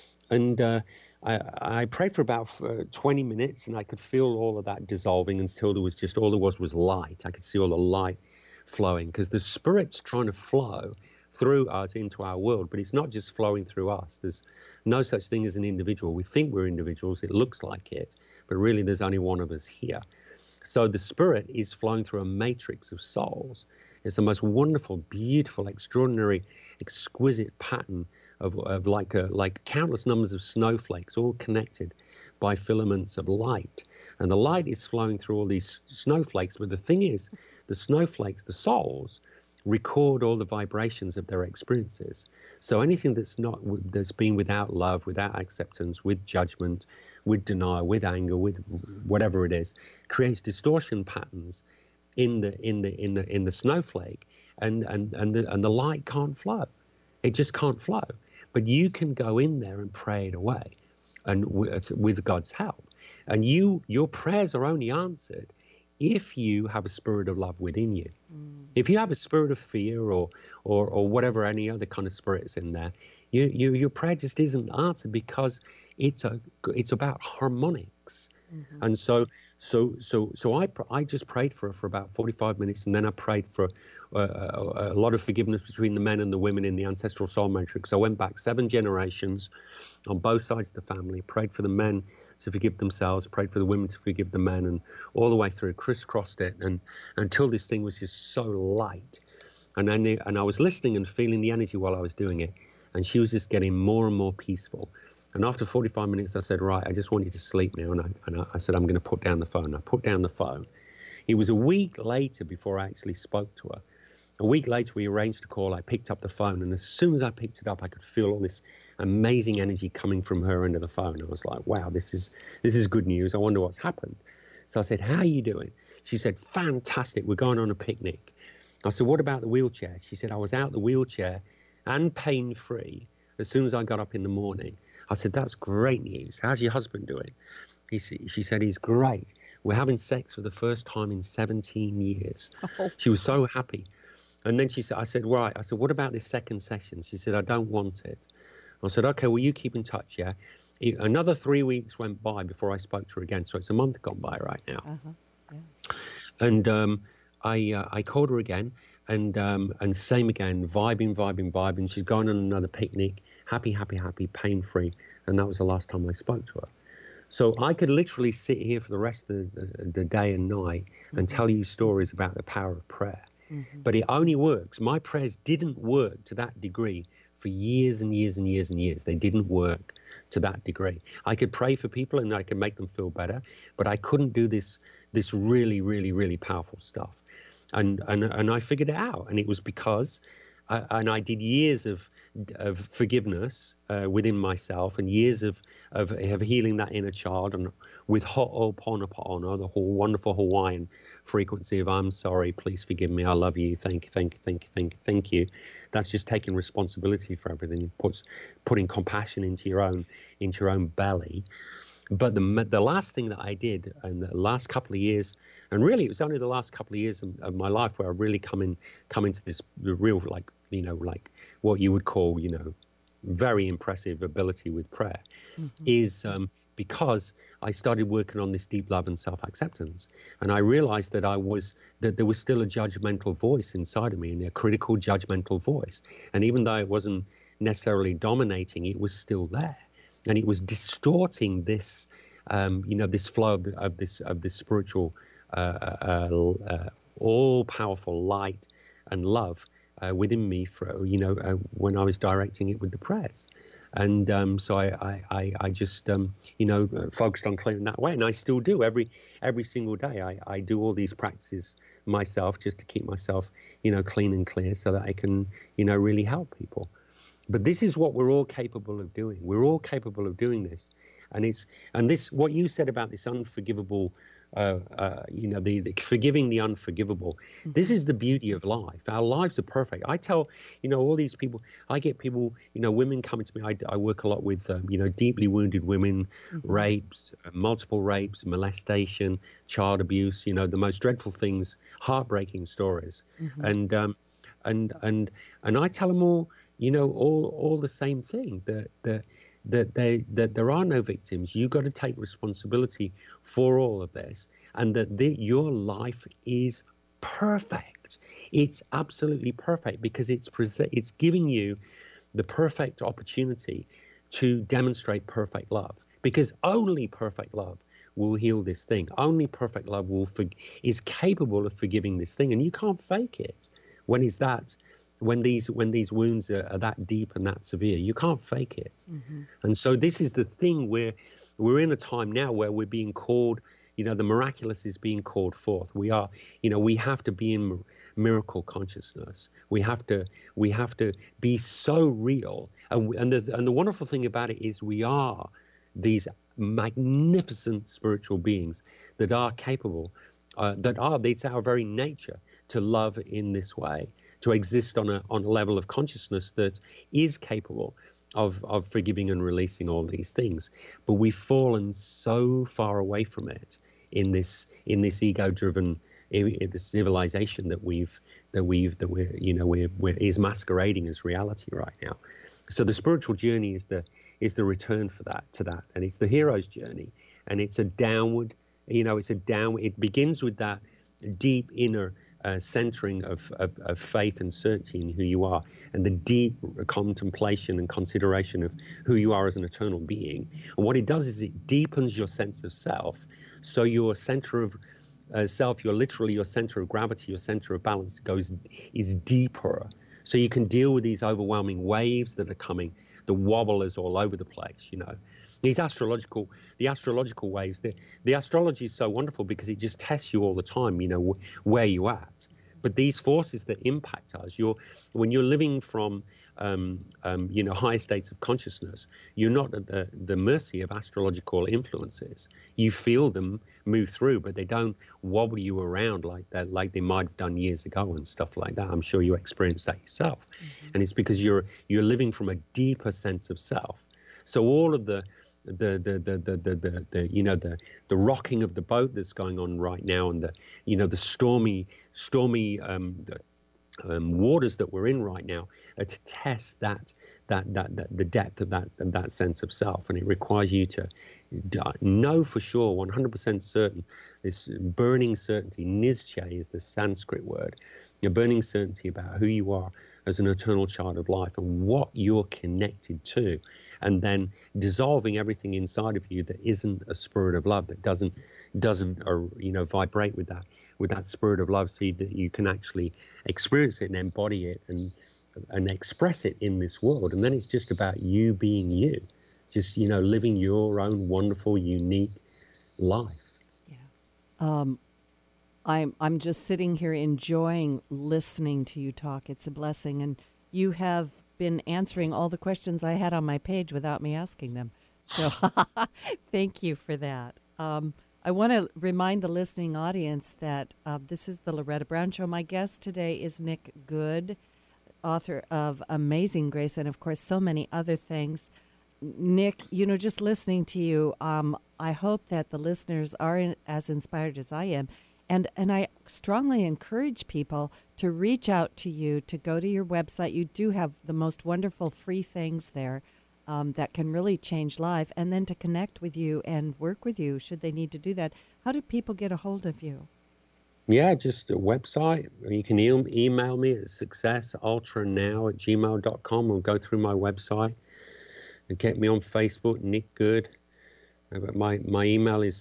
And uh, I, I prayed for about uh, twenty minutes, and I could feel all of that dissolving until there was just, all there was was light. I could see all the light flowing, because the Spirit's trying to flow through us into our world, but it's not just flowing through us. There's no such thing as an individual. We think we're individuals, it looks like it, but really there's only one of us here. So the Spirit is flowing through a matrix of souls. It's the most wonderful, beautiful, extraordinary, exquisite pattern of, of like a, like countless numbers of snowflakes, all connected by filaments of light. And the light is flowing through all these snowflakes, but the thing is, the snowflakes, the souls, record all the vibrations of their experiences. So anything that's not, that's been without love, without acceptance, with judgment, with denial, with anger, with whatever it is, creates distortion patterns in the in the in the in the snowflake, and and and the and the light can't flow. It just can't flow. But you can go in there and pray it away, and with, with God's help. And you, your prayers are only answered if you have a spirit of love within you. Mm. If you have a spirit of fear or, or or whatever, any other kind of spirits in there, you, you your prayer just isn't answered, because it's a it's about harmonics. Mm-hmm. And so so so so I I just prayed for for about forty-five minutes, and then I prayed for uh, a, a lot of forgiveness between the men and the women in the ancestral soul matrix. I went back seven generations on both sides of the family, prayed for the men to forgive themselves, prayed for the women to forgive the men, and all the way through, crisscrossed it, and until this thing was just so light. And then the, and I was listening and feeling the energy while I was doing it, and she was just getting more and more peaceful. And after forty-five minutes, I said, right, I just want you to sleep now. And I, and I said, I'm going to put down the phone. I put down the phone. It was a week later before I actually spoke to her. A week later, we arranged a call. I picked up the phone, and as soon as I picked it up, I could feel all this amazing energy coming from her into the phone. I was like, wow, this is this is good news. I wonder what's happened. So I said, how are you doing? She said, fantastic. We're going on a picnic. I said, what about the wheelchair? She said, I was out the wheelchair and pain-free as soon as I got up in the morning. I said, that's great news. How's your husband doing? He, she said, he's great. We're having sex for the first time in seventeen years. Oh. She was so happy. And then she said, I said, right. I said, what about this second session? She said, I don't want it. I said, okay, well, you keep in touch, yeah? Another three weeks went by before I spoke to her again. So it's a month gone by right now. Uh-huh. Yeah. And um, I uh, I called her again, and um, and same again, vibing, vibing, vibing. She's going on another picnic, happy, happy, happy, pain-free. And that was the last time I spoke to her. So I could literally sit here for the rest of the, the day and night mm-hmm. and tell you stories about the power of prayer. Mm-hmm. But it only works. My prayers didn't work to that degree for years and years and years and years. They didn't work to that degree. I could pray for people and I could make them feel better, but I couldn't do this this really, really, really powerful stuff. And and and I figured it out. And it was because, I, and I did years of of forgiveness uh, within myself, and years of, of of healing that inner child, and with Ho'oponopono, the whole wonderful Hawaiian frequency of I'm sorry, please forgive me, I love you, thank you, thank you, thank you, thank you, thank you. That's just taking responsibility for everything. It puts putting compassion into your own into your own belly. But the the last thing that I did in the last couple of years, and really it was only the last couple of years of, of my life where I really come in come into this the real, like, you know, like what you would call, you know, very impressive ability with prayer, mm-hmm. is um, because I started working on this deep love and self-acceptance. And I realized that I was, that there was still a judgmental voice inside of me, and a critical judgmental voice. And even though it wasn't necessarily dominating, it was still there. And it was distorting this, um, you know, this flow of, the, of this of this spiritual, uh, uh, uh, all-powerful light and love uh, within me. For you know, uh, when I was directing it with the prayers, and um, so I, I, I just, um, you know, focused on clearing that way, and I still do every every single day. I, I do all these practices myself just to keep myself, you know, clean and clear, so that I can, you know, really help people. But this is what we're all capable of doing. We're all capable of doing this. And it's and this, what you said about this unforgivable, uh, uh, you know, the, the forgiving the unforgivable. Mm-hmm. This is the beauty of life. Our lives are perfect. I tell, you know, all these people, I get people, you know, women coming to me. I, I work a lot with, um, you know, deeply wounded women, mm-hmm. rapes, uh, multiple rapes, molestation, child abuse, you know, the most dreadful things, heartbreaking stories. Mm-hmm. And, um, and, and, and I tell them all, you know, all all the same thing, that that that they that there are no victims. You've got to take responsibility for all of this, and that the, your life is perfect. It's absolutely perfect, because it's pre- it's giving you the perfect opportunity to demonstrate perfect love, because only perfect love will heal this thing. Only perfect love will for, is capable of forgiving this thing, and you can't fake it when it's that. When these when these wounds are, are that deep and that severe, you can't fake it. Mm-hmm. And so this is the thing where we're in a time now where we're being called, you know, the miraculous is being called forth. We are, you know, we have to be in miracle consciousness. We have to we have to be so real. And and the and the wonderful thing about it is we are these magnificent spiritual beings that are capable, uh, that are, it's our very nature to love in this way, to exist on a on a level of consciousness that is capable of of forgiving and releasing all these things. But we've fallen so far away from it in this in this ego-driven this civilization that we've that we've that we're you know we're, we're is masquerading as reality right now. So the spiritual journey is the is the return for that to that, and it's the hero's journey, and it's a downward, you know, it's a downward. It begins with that deep inner Uh, centering of, of, of faith and certainty in who you are, and the deep contemplation and consideration of who you are as an eternal being. And what it does is it deepens your sense of self. So your center of uh, self, your literally your center of gravity, your center of balance goes is deeper. So you can deal with these overwhelming waves that are coming, the wobblers all over the place, you know. These astrological, the astrological waves, the, the astrology is so wonderful because it just tests you all the time, you know, wh- where you're at. But these forces that impact us, you're, when you're living from um, um, you know, higher states of consciousness, you're not at the, the mercy of astrological influences. You feel them move through, but they don't wobble you around like that, like they might have done years ago and stuff like that. I'm sure you experienced that yourself. Mm-hmm. And it's because you're you're living from a deeper sense of self. So all of the the the the the the, the, the you know the the rocking of the boat that's going on right now, and the you know the stormy stormy um, the, um, waters that we're in right now, are to test that that that, that the depth of that of that sense of self, and it requires you to know for sure, one hundred percent certain, this burning certainty. Nizche is the Sanskrit word, a burning certainty about who you are as an eternal child of life and what you're connected to, and then dissolving everything inside of you that isn't a spirit of love, that doesn't doesn't uh, you know vibrate with that with that spirit of love, so that you can actually experience it and embody it and and express it in this world. And then it's just about you being you, just you know living your own wonderful, unique life. Yeah. Um. I'm I'm just sitting here enjoying listening to you talk. It's a blessing, and you have been answering all the questions I had on my page without me asking them. So thank you for that. Um, I want to remind the listening audience that uh, this is the Loretta Brown Show. My guest today is Nick Good, author of Amazing Grace, and of course so many other things. Nick, you know, just listening to you, um, I hope that the listeners are in, as inspired as I am. And and I strongly encourage people to reach out to you, to go to your website. You do have the most wonderful free things there um, that can really change life, and then to connect with you and work with you should they need to do that. How do people get a hold of you? Yeah, just a website. You can e- email me at success ultra now at gmail dot com, or go through my website and get me on Facebook, Nick Good. But my, my email is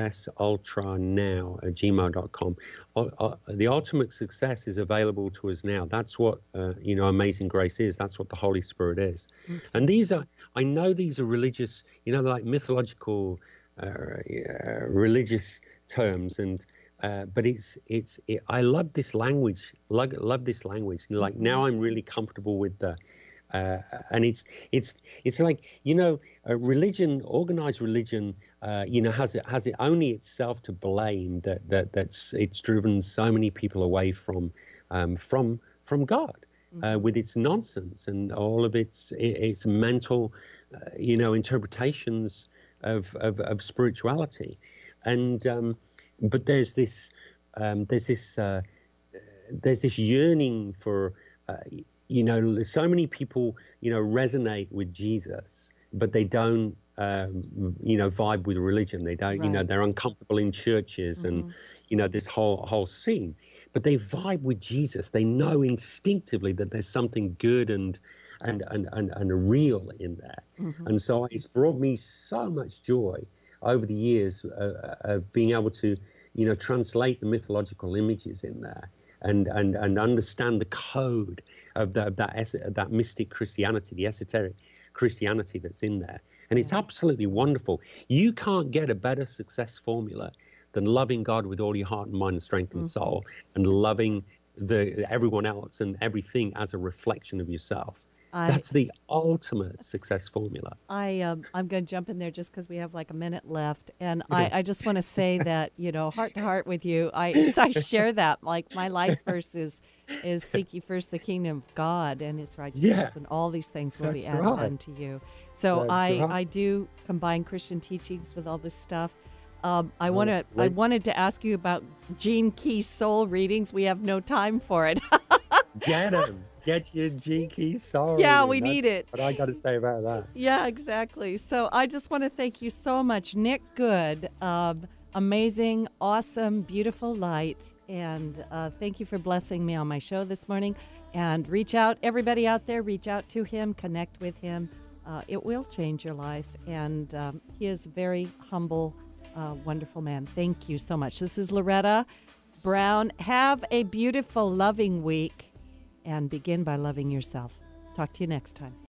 successultranow at gmail dot com. Uh, uh, the ultimate success is available to us now. That's what, uh, you know, Amazing Grace is. That's what the Holy Spirit is. Okay. And these are, I know these are religious, you know, like mythological, uh, uh, religious terms. And, uh, but it's, it's, it, I love this language, love, love this language. Like now I'm really comfortable with the, Uh, and it's it's it's like you know, a religion, organized religion, uh, you know, has it has it only itself to blame that that that's it's driven so many people away from um, from from God uh, mm-hmm. with its nonsense and all of its its mental, uh, you know, interpretations of of, of spirituality, and um, but there's this um, there's this uh, there's this yearning for. Uh, You know, so many people, you know, resonate with Jesus, but they don't, um, you know, vibe with religion. They don't, right. you know, they're uncomfortable in churches mm-hmm. and, you know, this whole whole scene. But they vibe with Jesus. They know instinctively that there's something good and and and and, and real in there. Mm-hmm. And so it's brought me so much joy over the years uh, of being able to, you know, translate the mythological images in there. And, and and understand the code of, the, of that es- that mystic Christianity, the esoteric Christianity that's in there. And it's absolutely wonderful. You can't get a better success formula than loving God with all your heart and mind and strength and mm-hmm. soul, and loving the everyone else and everything as a reflection of yourself. I, That's the ultimate success formula. I, um, I'm going to jump in there just because we have like a minute left. And I, I just want to say that, you know, heart to heart with you, I, I share that. Like my life verse is, is seek ye first the kingdom of God and his righteousness, yeah. and all these things will That's be added right. unto you. So That's I, right. I do combine Christian teachings with all this stuff. Um, I want to. I wanted to ask you about Gene Key soul readings. We have no time for it. Get him. Get your Gene Key soul. Yeah, reading. we That's need it. What I got to say about that. Yeah, exactly. So I just want to thank you so much, Nick Good. Um, amazing, awesome, beautiful light, and uh, thank you for blessing me on my show this morning. And reach out, everybody out there. Reach out to him. Connect with him. Uh, it will change your life, and um, he is a very humble. Uh, wonderful man. Thank you so much. This is Loretta Brown. Have a beautiful, loving week, and begin by loving yourself. Talk to you next time.